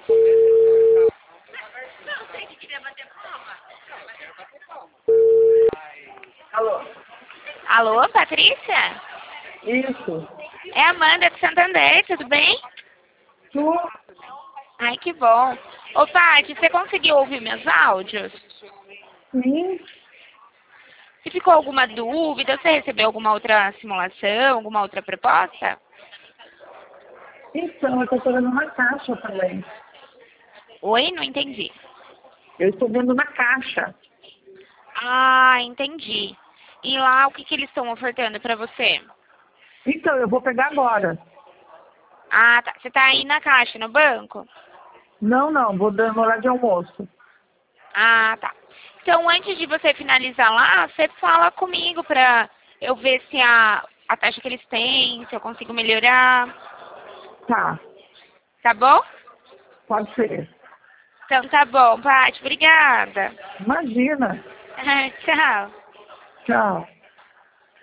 Alô? Alô, Patrícia? Isso. É a Amanda de Santander, tudo bem? Tu? Ai, que bom. Ô, Paty, você conseguiu ouvir meus áudios? Sim. Se ficou alguma dúvida, você recebeu alguma outra simulação, alguma outra proposta? Então, eu estou vendo uma caixa também. Oi, não entendi. Eu estou vendo na caixa. Ah, entendi. E lá, o que eles estão ofertando pra você? Então, eu vou pegar agora. Ah, tá. Você tá aí na caixa, no banco? Não, vou dar hora de almoço. Ah, tá. Então, antes de você finalizar lá, você fala comigo pra eu ver se a taxa que eles têm, se eu consigo melhorar. Tá, Tá bom? pode ser. Então, tá bom, Paty. Obrigada. Imagina. Tchau. Tchau.